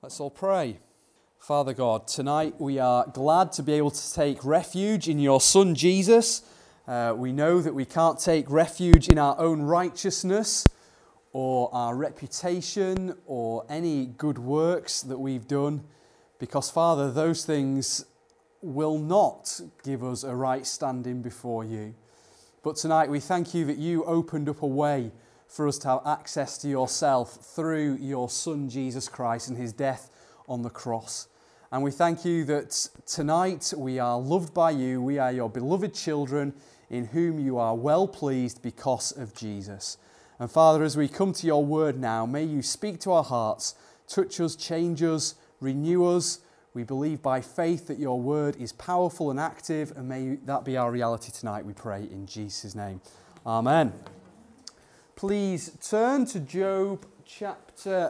Let's all pray. Father God, tonight we are glad to be able to take refuge in your Son Jesus. We know that we can't take refuge in our own righteousness or our reputation or any good works that we've done, because, Father, those things will not give us a right standing before you. But tonight we thank you that you opened up a way for us to have access to yourself through your Son Jesus Christ and his death on the cross. And we thank you that tonight we are loved by you, we are your beloved children in whom you are well pleased because of Jesus. And Father, as we come to your word now, may you speak to our hearts, touch us, change us, renew us. We believe by faith that your word is powerful and active, and may that be our reality tonight, we pray in Jesus' name. Amen. Please turn to Job chapter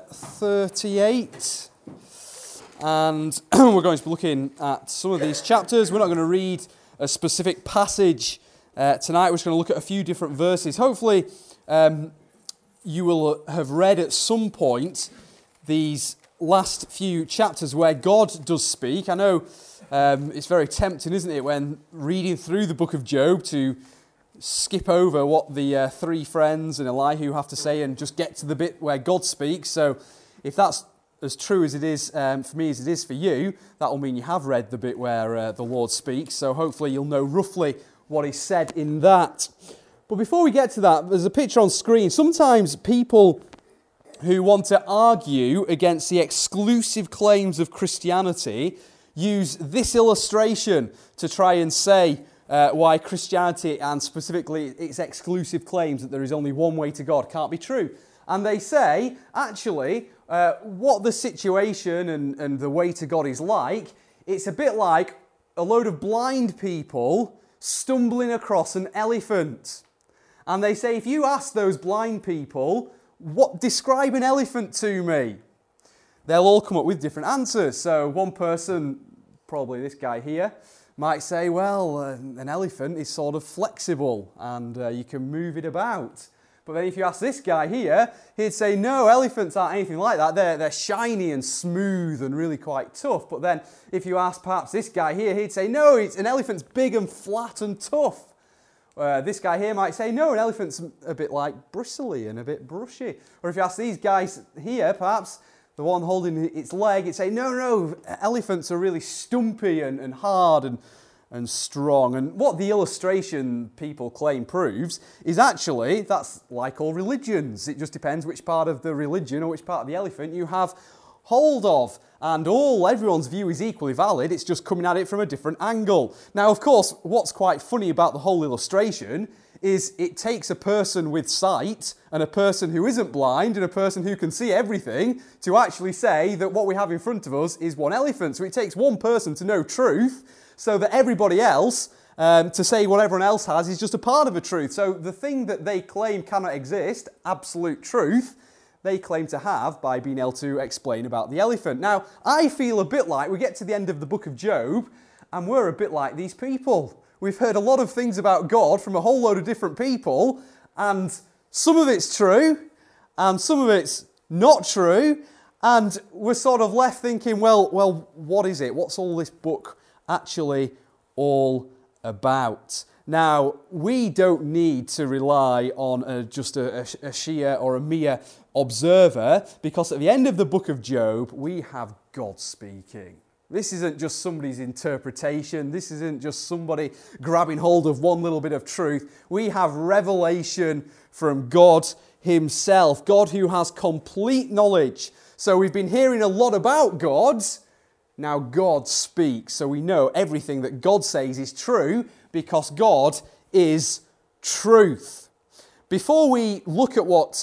38. And we're going to be looking at some of these chapters. We're not going to read a specific passage tonight. We're just going to look at a few different verses. Hopefully, you will have read at some point these last few chapters where God does speak. I know it's very tempting, isn't it, when reading through the book of Job to skip over what the three friends and Elihu have to say and just get to the bit where God speaks. So if that's as true as it is for me as it is for you, that will mean you have read the bit where the Lord speaks. So hopefully you'll know roughly what is said in that. But before we get to that, there's a picture on screen. Sometimes people who want to argue against the exclusive claims of Christianity use this illustration to try and say why Christianity, and specifically its exclusive claims that there is only one way to God, can't be true. And they say, actually, what the situation and the way to God is like, it's a bit like a load of blind people stumbling across an elephant. And they say, if you ask those blind people, describe an elephant to me, they'll all come up with different answers. So one person, probably this guy here, might say, well, an elephant is sort of flexible and you can move it about. But then if you ask this guy here, he'd say, no, elephants aren't anything like that. They're shiny and smooth and really quite tough. But then if you ask perhaps this guy here, he'd say, no, an elephant's big and flat and tough. This guy here might say, no, an elephant's a bit like bristly and a bit brushy. Or if you ask these guys here, perhaps the one holding its leg, it'd say, no, elephants are really stumpy and hard and strong. And what the illustration people claim proves is actually that's like all religions. It just depends which part of the religion or which part of the elephant you have hold of. And everyone's view is equally valid, it's just coming at it from a different angle. Now, of course, what's quite funny about the whole illustration is it takes a person with sight and a person who isn't blind and a person who can see everything to actually say that what we have in front of us is one elephant. So it takes one person to know truth so that everybody else, to say what everyone else has, is just a part of a truth. So the thing that they claim cannot exist, absolute truth, they claim to have by being able to explain about the elephant. Now, I feel a bit like we get to the end of the book of Job and we're a bit like these people. We've heard a lot of things about God from a whole load of different people, and some of it's true and some of it's not true, and we're sort of left thinking, well, what is it? What's all this book actually all about? Now, we don't need to rely on just a Shia or a mere observer, because at the end of the book of Job, we have God speaking. This isn't just somebody's interpretation. This isn't just somebody grabbing hold of one little bit of truth. We have revelation from God himself, God who has complete knowledge. So we've been hearing a lot about God. Now God speaks, so we know everything that God says is true because God is truth. Before we look at what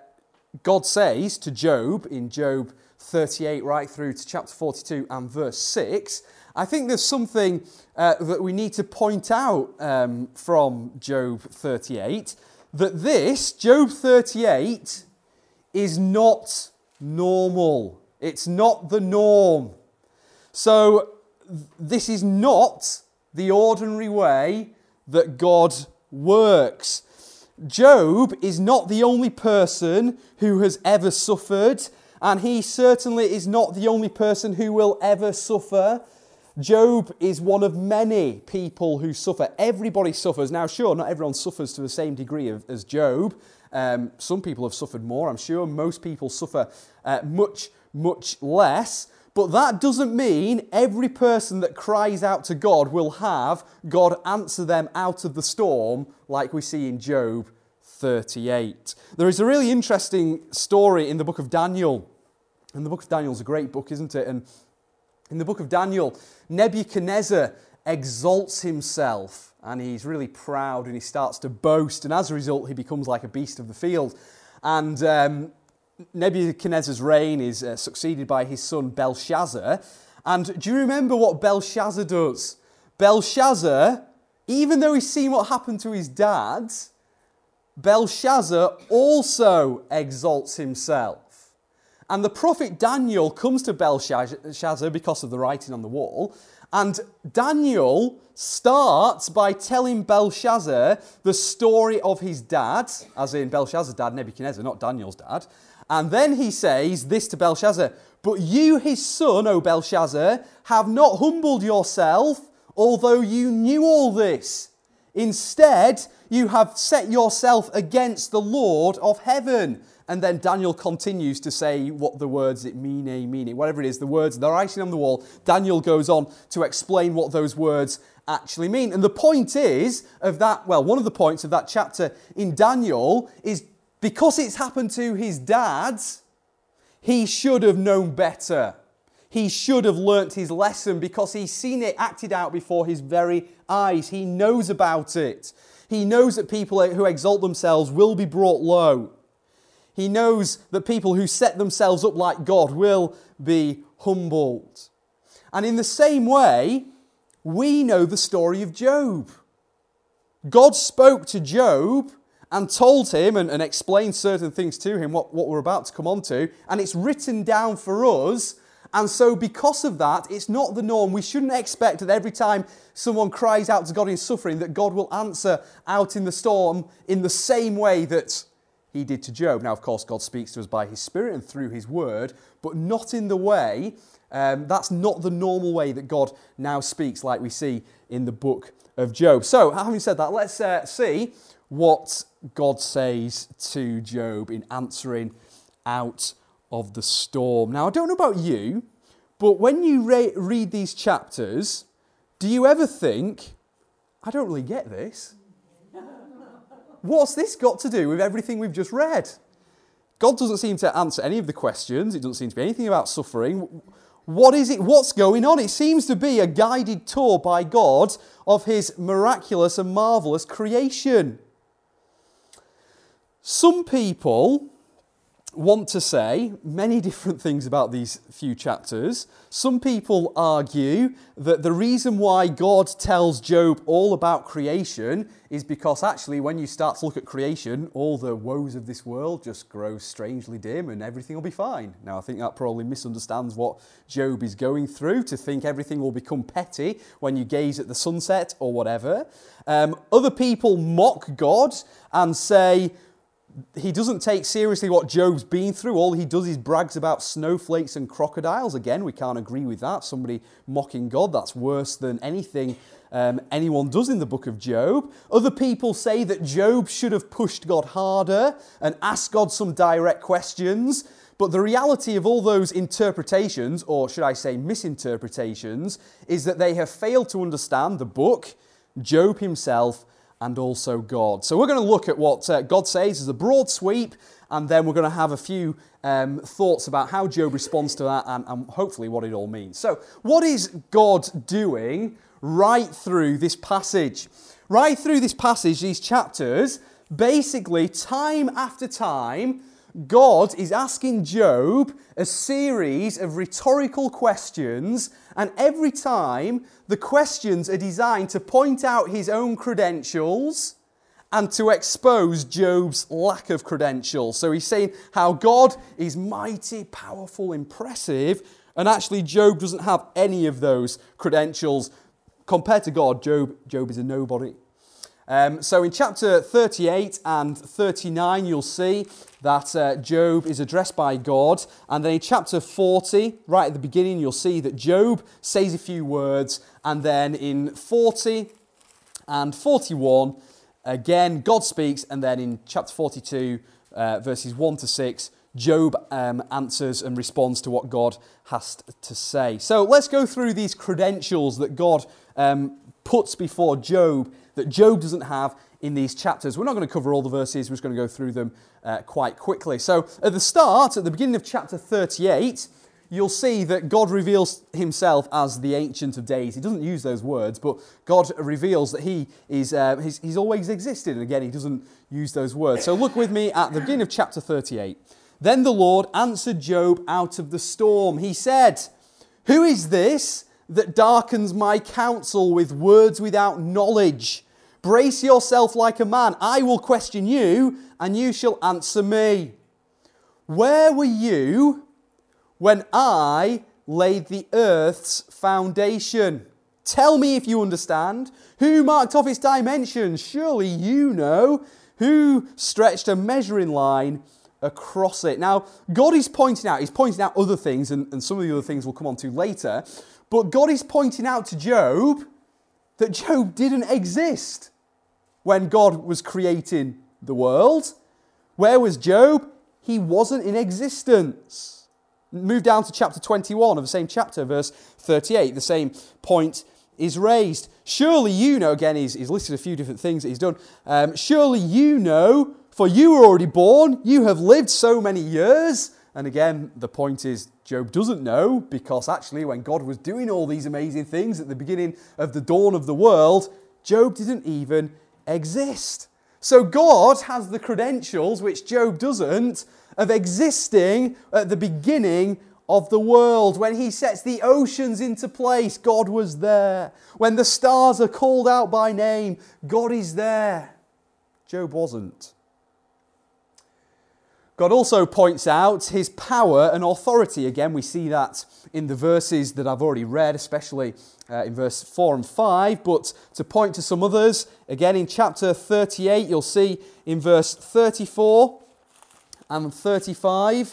God says to Job in Job 38 right through to chapter 42 and verse 6, I think there's something that we need to point out from Job 38, that this, Job 38, is not normal. It's not the norm. So this is not the ordinary way that God works. Job is not the only person who has ever suffered and he certainly is not the only person who will ever suffer. Job is one of many people who suffer. Everybody suffers. Now, sure, not everyone suffers to the same degree as Job. Some people have suffered more, I'm sure. Most people suffer much, much less. But that doesn't mean every person that cries out to God will have God answer them out of the storm like we see in Job 38. There is a really interesting story in the book of Daniel. And the book of Daniel is a great book, isn't it? And in the book of Daniel, Nebuchadnezzar exalts himself and he's really proud and he starts to boast, and as a result he becomes like a beast of the field. And Nebuchadnezzar's reign is succeeded by his son Belshazzar. And do you remember what Belshazzar does? Belshazzar, even though he's seen what happened to his dad, Belshazzar also exalts himself. And the prophet Daniel comes to Belshazzar because of the writing on the wall. And Daniel starts by telling Belshazzar the story of his dad, as in Belshazzar's dad, Nebuchadnezzar, not Daniel's dad. And then he says this to Belshazzar, "But you, his son, O Belshazzar, have not humbled yourself, although you knew all this. Instead, you have set yourself against the Lord of heaven." And then Daniel continues to say what the words mean, whatever it is, the words, the writing on the wall. Daniel goes on to explain what those words actually mean. And the point is of that, well, one of the points of that chapter in Daniel is because it's happened to his dad, he should have known better. He should have learnt his lesson because he's seen it acted out before his very eyes. He knows about it. He knows that people who exalt themselves will be brought low. He knows that people who set themselves up like God will be humbled. And in the same way, we know the story of Job. God spoke to Job and told him and explained certain things to him, what we're about to come on to, and it's written down for us. And so because of that, it's not the norm. We shouldn't expect that every time someone cries out to God in suffering that God will answer out in the storm in the same way that he did to Job. Now, of course, God speaks to us by his Spirit and through his word, but not in the way, that's not the normal way that God now speaks like we see in the book of Job. So, having said that, let's see what God says to Job in answering out of the storm. Now, I don't know about you, but when you read these chapters, do you ever think, I don't really get this? What's this got to do with everything we've just read? God doesn't seem to answer any of the questions. It doesn't seem to be anything about suffering. What is it? What's going on? It seems to be a guided tour by God of his miraculous and marvelous creation. Some people want to say many different things about these few chapters. Some people argue that the reason why God tells Job all about creation is because actually when you start to look at creation, all the woes of this world just grow strangely dim and everything will be fine. Now I think that probably misunderstands what Job is going through, to think everything will become petty when you gaze at the sunset or whatever. Other people mock God and say, he doesn't take seriously what Job's been through. All he does is brags about snowflakes and crocodiles. Again, we can't agree with that. Somebody mocking God, that's worse than anything anyone does in the book of Job. Other people say that Job should have pushed God harder and asked God some direct questions. But the reality of all those interpretations, or should I say misinterpretations, is that they have failed to understand the book, Job himself, and also God. So we're going to look at what God says as a broad sweep, and then we're going to have a few thoughts about how Job responds to that and hopefully what it all means. So what is God doing right through this passage? Right through this passage, these chapters, basically time after time, God is asking Job a series of rhetorical questions, and every time the questions are designed to point out his own credentials and to expose Job's lack of credentials. So he's saying how God is mighty, powerful, impressive, and actually Job doesn't have any of those credentials. Compared to God, Job is a nobody. So in chapter 38 and 39, you'll see that Job is addressed by God. And then in chapter 40, right at the beginning, you'll see that Job says a few words. And then in 40 and 41, again, God speaks. And then in chapter 42, verses 1 to 6, Job answers and responds to what God has to say. So let's go through these credentials that God puts before Job that Job doesn't have in these chapters. We're not going to cover all the verses, we're just going to go through them quite quickly. So at the start, at the beginning of chapter 38, you'll see that God reveals himself as the Ancient of Days. He doesn't use those words, but God reveals that he is he's always existed. And again, he doesn't use those words. So look with me at the beginning of chapter 38. Then the Lord answered Job out of the storm. He said, "Who is this that darkens my counsel with words without knowledge? Brace yourself like a man. I will question you, and you shall answer me. Where were you when I laid the earth's foundation? Tell me if you understand. Who marked off its dimensions? Surely you know. Who stretched a measuring line across it?" Now, God is pointing out other things, and some of the other things we'll come on to later, but God is pointing out to Job that Job didn't exist when God was creating the world. Where was Job? He wasn't in existence. Move down to chapter 21 of the same chapter, verse 38. The same point is raised. Surely you know, again, he's listed a few different things that he's done. Surely you know, for you were already born, you have lived so many years. And again, the point is, Job doesn't know, because actually when God was doing all these amazing things at the beginning of the dawn of the world, Job didn't even exist. So God has the credentials, which Job doesn't, of existing at the beginning of the world. When he sets the oceans into place, God was there. When the stars are called out by name, God is there. Job wasn't. God also points out his power and authority. Again, we see that in the verses that I've already read, especially in verse 4 and 5. But to point to some others, again in chapter 38, you'll see in verse 34 and 35.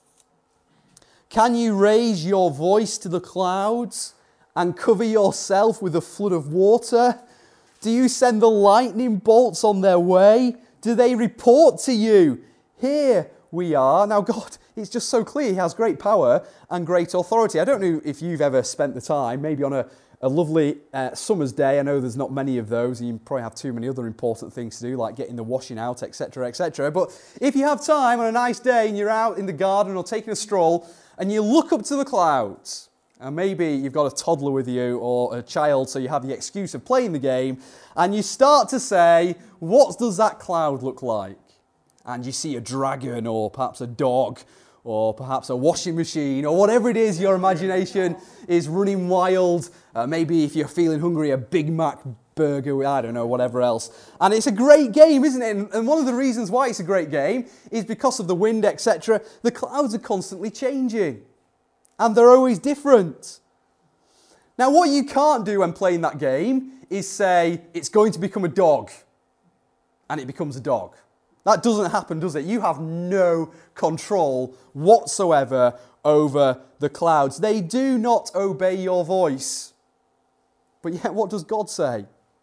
Can you raise your voice to the clouds and cover yourself with a flood of water? Do you send the lightning bolts on their way? Do they report to you? Here we are. Now God, it's just so clear, he has great power and great authority. I don't know if you've ever spent the time, maybe on a lovely summer's day. I know there's not many of those, and you probably have too many other important things to do, like getting the washing out, etc., etc. But if you have time on a nice day and you're out in the garden or taking a stroll, and you look up to the clouds, and maybe you've got a toddler with you or a child, so you have the excuse of playing the game, and you start to say, what does that cloud look like? And you see a dragon, or perhaps a dog, or perhaps a washing machine, or whatever it is your imagination is running wild. Maybe if you're feeling hungry, a Big Mac burger, I don't know, whatever else. And it's a great game, isn't it? And one of the reasons why it's a great game is because of the wind, etc. The clouds are constantly changing, and they're always different. Now, what you can't do when playing that game is say, it's going to become a dog, and it becomes a dog. That doesn't happen, does it? You have no control whatsoever over the clouds. They do not obey your voice. But yet, what does God say?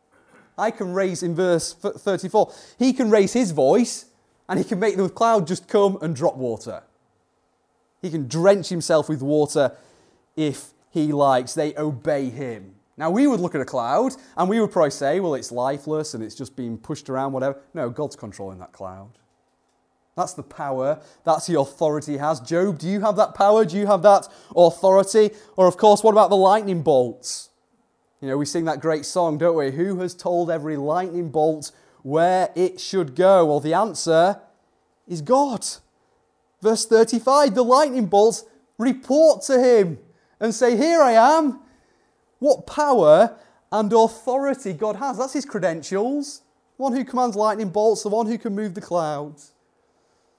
I can raise, in verse 34, he can raise his voice, and he can make the cloud just come and drop water. He can drench himself with water if he likes. They obey him. Now, we would look at a cloud, and we would probably say, well, it's lifeless, and it's just being pushed around, whatever. No, God's controlling that cloud. That's the power. That's the authority he has. Job, do you have that power? Do you have that authority? Or, of course, what about the lightning bolts? You know, we sing that great song, don't we? Who has told every lightning bolt where it should go? Well, the answer is God. Verse 35, the lightning bolts report to him and say, here I am. What power and authority God has. That's his credentials. One who commands lightning bolts, the one who can move the clouds.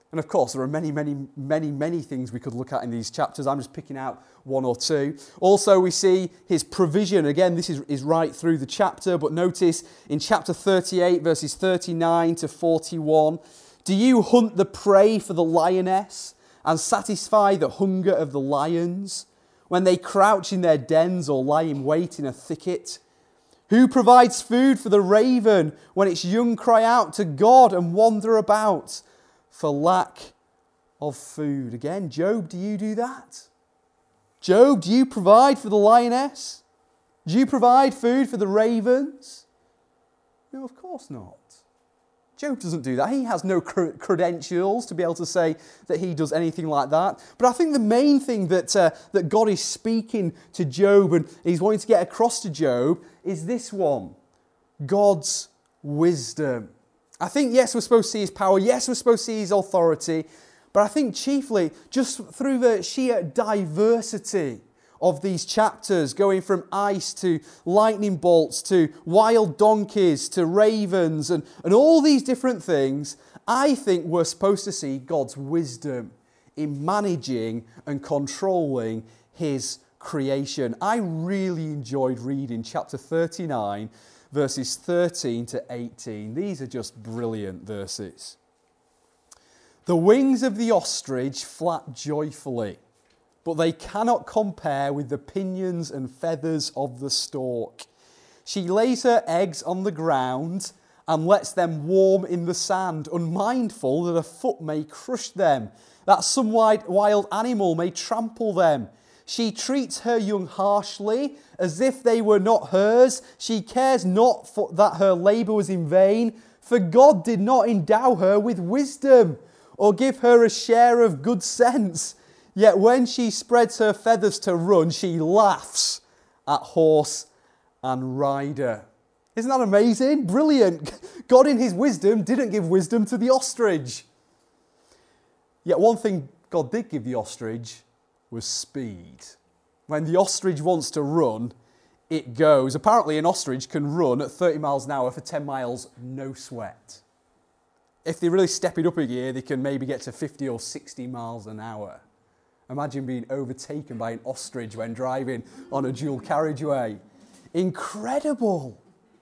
And of course, there are many, many, many, many things we could look at in these chapters. I'm just picking out one or two. Also, we see his provision. Again, this is right through the chapter, but notice in chapter 38, verses 39 to 41, do you hunt the prey for the lioness and satisfy the hunger of the lions when they crouch in their dens or lie in wait in a thicket? Who provides food for the raven when its young cry out to God and wander about for lack of food? Again, Job, do you do that? Job, do you provide for the lioness? Do you provide food for the ravens? No, of course not. Job doesn't do that. He has no credentials to be able to say that he does anything like that. But I think the main thing that God is speaking to Job and he's wanting to get across to Job is this one: God's wisdom. I think, yes, we're supposed to see his power. Yes, we're supposed to see his authority. But I think chiefly just through the sheer diversity of these chapters, going from ice to lightning bolts to wild donkeys to ravens and all these different things, I think we're supposed to see God's wisdom in managing and controlling his creation. I really enjoyed reading chapter 39, verses 13 to 18. These are just brilliant verses. The wings of the ostrich flap joyfully, but they cannot compare with the pinions and feathers of the stork. She lays her eggs on the ground and lets them warm in the sand, unmindful that a foot may crush them, that some wild animal may trample them. She treats her young harshly, as if they were not hers. She cares not for that her labour was in vain, for God did not endow her with wisdom, or give her a share of good sense. Yet when she spreads her feathers to run, she laughs at horse and rider. Isn't that amazing? Brilliant. God in his wisdom didn't give wisdom to the ostrich. Yet one thing God did give the ostrich was speed. When the ostrich wants to run, it goes. Apparently an ostrich can run at 30 miles an hour for 10 miles, no sweat. If they really step it up a gear, they can maybe get to 50 or 60 miles an hour. Imagine being overtaken by an ostrich when driving on a dual carriageway. Incredible.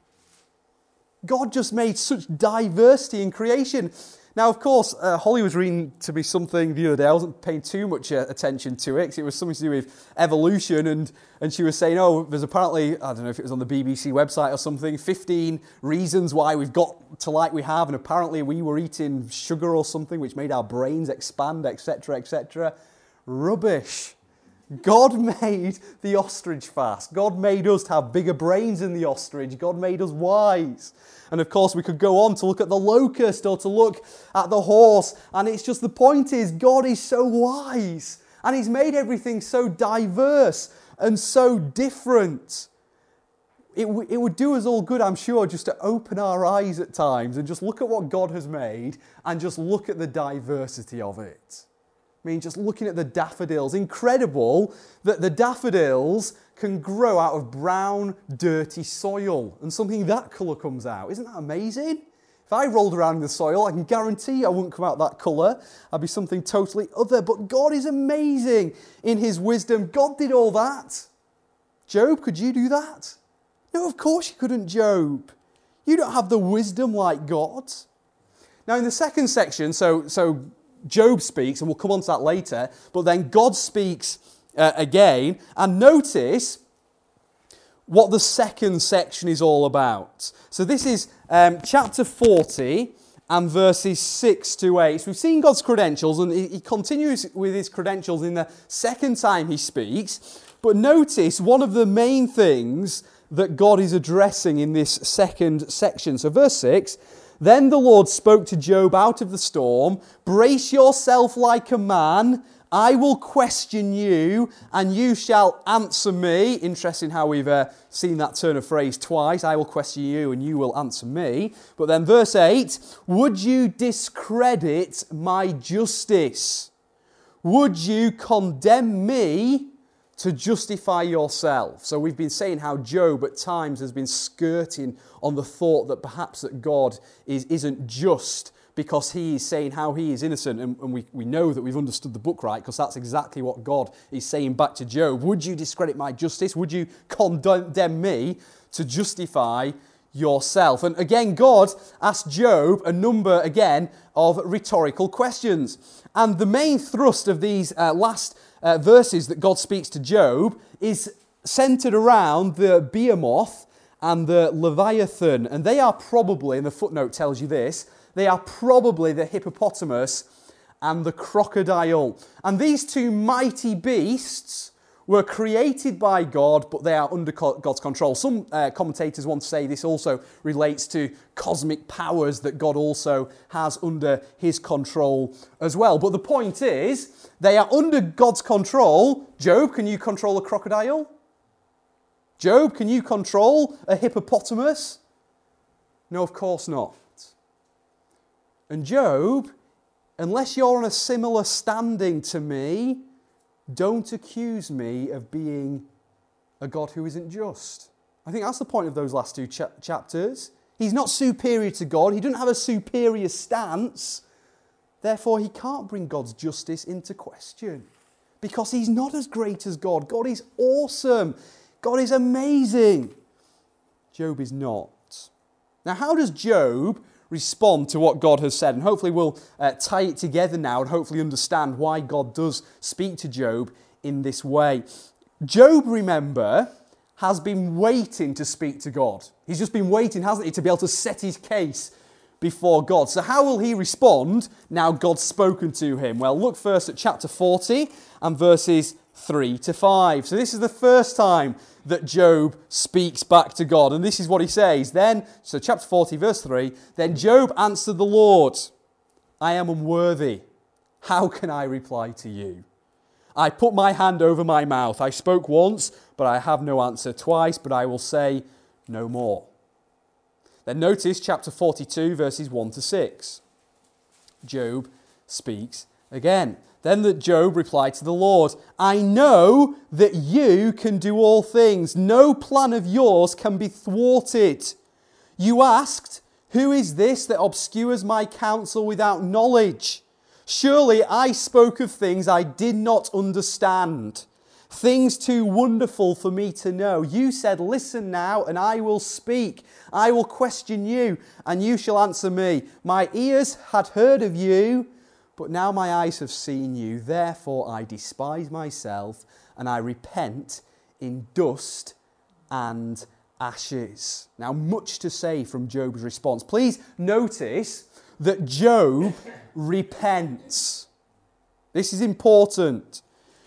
God just made such diversity in creation. Now, of course, Holly was reading to me something the other day. I wasn't paying too much attention to it because it was something to do with evolution. And she was saying, there's apparently, I don't know if it was on the BBC website or something, 15 reasons why we've got to like we have. And apparently we were eating sugar or something which made our brains expand, etc., etc. Rubbish. God made the ostrich fast. God made us to have bigger brains than the ostrich. God made us wise. And of course we could go on to look at the locust or to look at the horse. And it's just, the point is, God is so wise. And he's made everything so diverse and so different. It would do us all good, I'm sure, just to open our eyes at times and just look at what God has made and just look at the diversity of it. I mean, just looking at the daffodils, incredible that the daffodils can grow out of brown, dirty soil and something that colour comes out. Isn't that amazing? If I rolled around in the soil, I can guarantee I wouldn't come out that colour. I'd be something totally other. But God is amazing in his wisdom. God did all that. Job, could you do that? No, of course you couldn't, Job. You don't have the wisdom like God. Now, in the second section, so Job speaks, and we'll come on to that later, but then God speaks again, and notice what the second section is all about. So this is chapter 40 and verses 6 to 8. So we've seen God's credentials, and he continues with his credentials in the second time he speaks, but notice one of the main things that God is addressing in this second section. So verse 6, then the Lord spoke to Job out of the storm, brace yourself like a man, I will question you, and you shall answer me. Interesting how we've seen that turn of phrase twice. I will question you, and you will answer me. But then verse 8, would you discredit my justice? Would you condemn me to justify yourself? So we've been saying how Job at times has been skirting on the thought that perhaps that God isn't just because he is saying how he is innocent, and we know that we've understood the book right, because that's exactly what God is saying back to Job. Would you discredit my justice? Would you condemn me to justify yourself? And again, God asked Job a number, again, of rhetorical questions. And the main thrust of these last verses that God speaks to Job is centered around the behemoth and the leviathan. And they are probably, and the footnote tells you this, they are probably the hippopotamus and the crocodile. And these two mighty beasts were created by God, but they are under God's control. Some commentators want to say this also relates to cosmic powers that God also has under his control as well. But the point is, they are under God's control. Job, can you control a crocodile? Job, can you control a hippopotamus? No, of course not. And Job, unless you're on a similar standing to me, don't accuse me of being a God who isn't just. I think that's the point of those last two chapters. He's not superior to God. He doesn't have a superior stance. Therefore, he can't bring God's justice into question, because he's not as great as God. God is awesome. God is amazing. Job is not. Now, how does Job respond to what God has said? And hopefully we'll tie it together now and hopefully understand why God does speak to Job in this way. Job, remember, has been waiting to speak to God. He's just been waiting, hasn't he, to be able to set his case before God. So how will he respond now God's spoken to him? Well, look first at chapter 40 and verses 3 to 5. So this is the first time that Job speaks back to God. And this is what he says. So chapter 40, verse 3, then Job answered the Lord, I am unworthy. How can I reply to you? I put my hand over my mouth. I spoke once, but I have no answer. Twice, but I will say no more. Then notice chapter 42, verses 1 to 6. Job speaks again. Then that Job replied to the Lord, I know that you can do all things. No plan of yours can be thwarted. You asked, who is this that obscures my counsel without knowledge? Surely I spoke of things I did not understand, things too wonderful for me to know. You said, listen now, and I will speak. I will question you, and you shall answer me. My ears had heard of you, but now my eyes have seen you. Therefore I despise myself, and I repent in dust and ashes. Now, much to say from Job's response. Please notice that Job repents. This is important.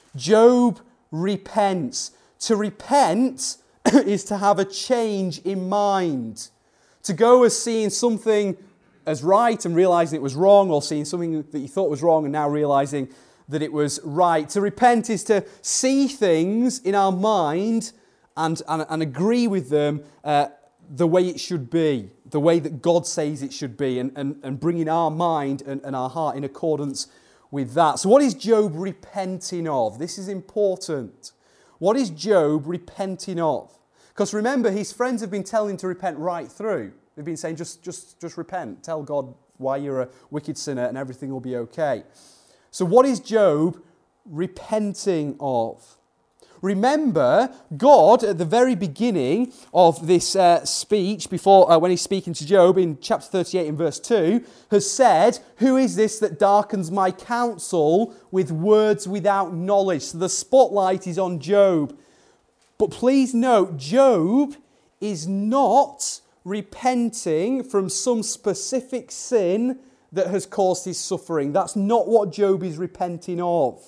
Job repents. To repent is to have a change in mind. To go as seeing something as right and realizing it was wrong, or seeing something that you thought was wrong and now realizing that it was right. To repent is to see things in our mind and agree with them the way it should be, the way that God says it should be, and bringing our mind and our heart in accordance with that. So what is Job repenting of? This is important. What is Job repenting of? Because remember, his friends have been telling him to repent right through. They've been saying, just repent. Tell God why you're a wicked sinner and everything will be okay. So what is Job repenting of? Remember, God, at the very beginning of this speech, before when he's speaking to Job in chapter 38 and verse 2, has said, who is this that darkens my counsel with words without knowledge? So the spotlight is on Job. But please note, Job is not repenting from some specific sin that has caused his suffering. That's not what Job is repenting of.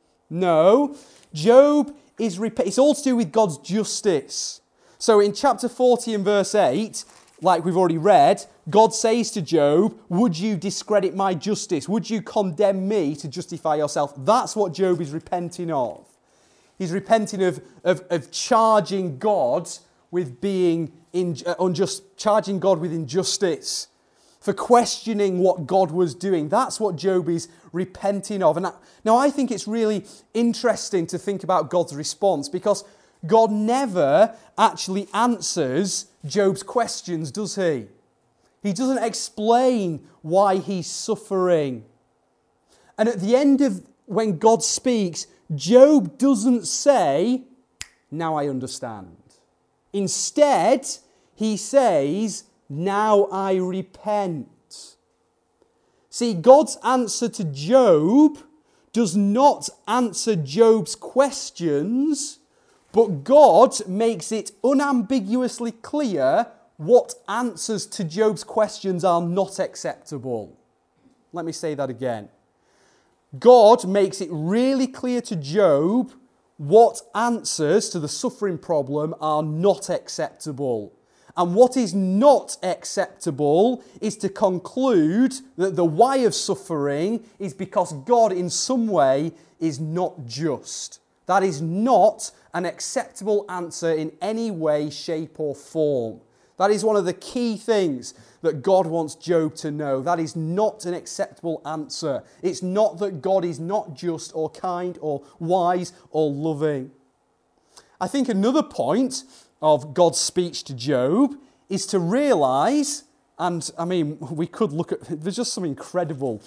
No, Job is it's all to do with God's justice. So in chapter 40 and verse 8, like we've already read, God says to Job, would you discredit my justice? Would you condemn me to justify yourself? That's what Job is repenting of. He's repenting of charging God with being unjust, charging God with injustice, for questioning what God was doing. That's what Job is repenting of. And now I think it's really interesting to think about God's response, because God never actually answers Job's questions, does he? He doesn't explain why he's suffering. And at the end of when God speaks, Job doesn't say, "Now I understand." Instead, he says, "Now I repent." See, God's answer to Job does not answer Job's questions, but God makes it unambiguously clear what answers to Job's questions are not acceptable. Let me say that again. God makes it really clear to Job what answers to the suffering problem are not acceptable. And what is not acceptable is to conclude that the why of suffering is because God in some way is not just. That is not an acceptable answer in any way, shape or form. That is one of the key things that God wants Job to know. That is not an acceptable answer. It's not that God is not just or kind or wise or loving. I think another point of God's speech to Job is to realise, and I mean, we could look at, there's just some incredible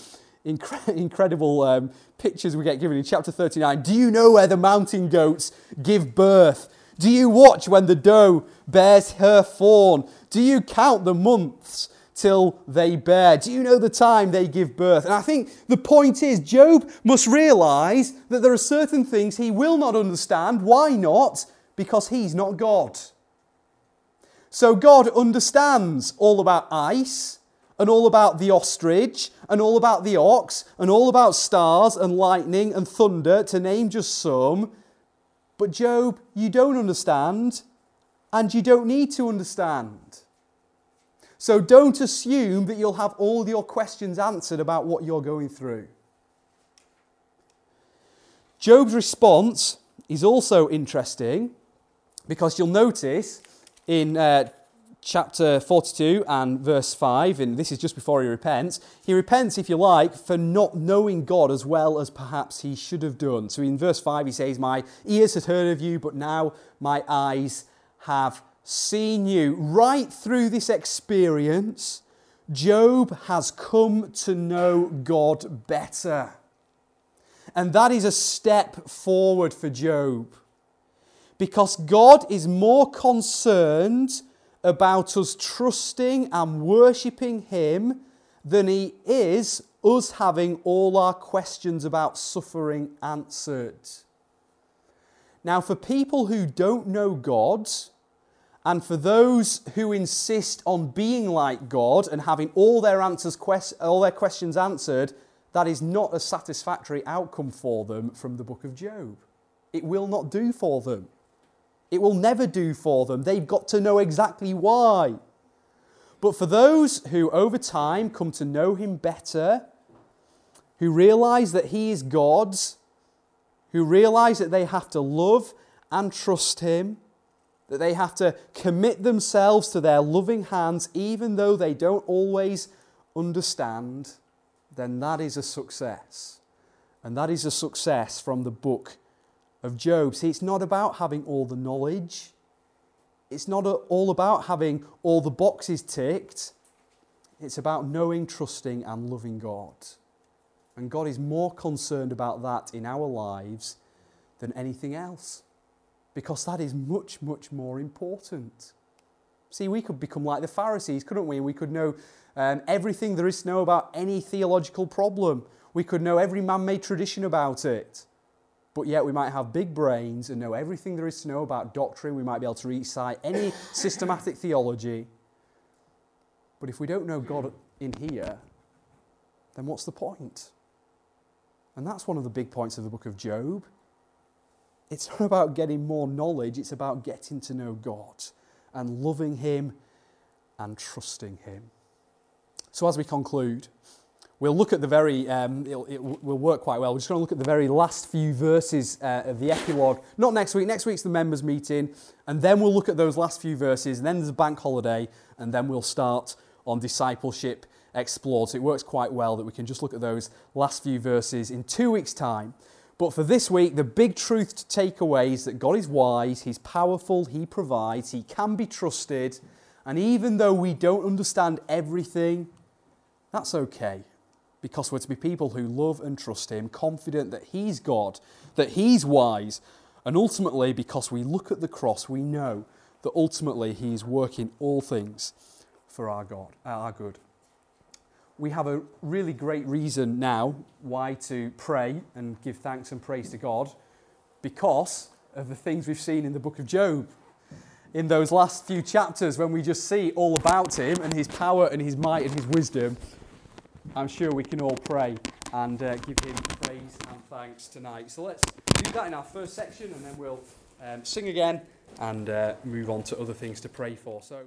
pictures we get given in chapter 39. Do you know where the mountain goats give birth? Do you watch when the doe bears her fawn? Do you count the months till they bear? Do you know the time they give birth? And I think the point is, Job must realise that there are certain things he will not understand. Why not? Because he's not God. So God understands all about ice, and all about the ostrich, and all about the ox, and all about stars and lightning and thunder, to name just some. But Job, you don't understand, and you don't need to understand. So don't assume that you'll have all your questions answered about what you're going through. Job's response is also interesting, because you'll notice in chapter 42 and verse 5, and this is just before he repents, if you like, for not knowing God as well as perhaps he should have done. So in verse 5 he says, "My ears had heard of you, but now my eyes have seen you." Right through this experience, Job has come to know God better. And that is a step forward for Job, because God is more concerned about us trusting and worshipping him than he is us having all our questions about suffering answered. Now, for people who don't know God, and for those who insist on being like God and having all their questions answered, that is not a satisfactory outcome for them from the book of Job. It will not do for them. It will never do for them. They've got to know exactly why. But for those who over time come to know him better, who realise that he is God's, who realise that they have to love and trust him, that they have to commit themselves to their loving hands even though they don't always understand, then that is a success. And that is a success from the book of Job. See, it's not about having all the knowledge. It's not all about having all the boxes ticked. It's about knowing, trusting, and loving God. And God is more concerned about that in our lives than anything else, because that is much, much more important. See, we could become like the Pharisees, couldn't we? We could know everything there is to know about any theological problem. We could know every man-made tradition about it. But yet we might have big brains and know everything there is to know about doctrine. We might be able to recite any systematic theology. But if we don't know God in here, then what's the point? And that's one of the big points of the book of Job. It's not about getting more knowledge, it's about getting to know God and loving him and trusting him. So as we conclude, we'll look at the very, it will work quite well. We're just going to look at the very last few verses of the epilogue. Not next week. Next week's the members' meeting. And then we'll look at those last few verses. And then there's a bank holiday. And then we'll start on discipleship explored. So it works quite well that we can just look at those last few verses in 2 weeks' time. But for this week, the big truth to take away is that God is wise, he's powerful, he provides, he can be trusted, And even though we don't understand everything, that's okay, because we're to be people who love and trust him, confident that he's God, that he's wise, and ultimately, because we look at the cross, we know that ultimately he's working all things for our good. We have a really great reason now why to pray and give thanks and praise to God, because of the things we've seen in the book of Job. In those last few chapters, when we just see all about him and his power and his might and his wisdom, I'm sure we can all pray and give him praise and thanks tonight. So let's do that in our first section, and then we'll sing again and move on to other things to pray for. So.